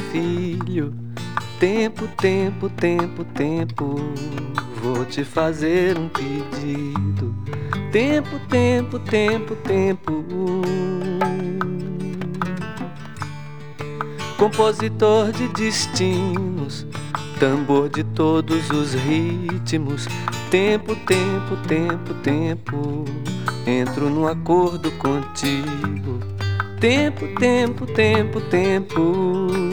filho. Tempo, tempo, tempo, tempo, vou te fazer um pedido. Tempo, tempo, tempo, tempo. Compositor de destinos, tambor de todos os ritmos. Tempo, tempo, tempo, tempo, entro num acordo contigo. Tempo, tempo, tempo, tempo.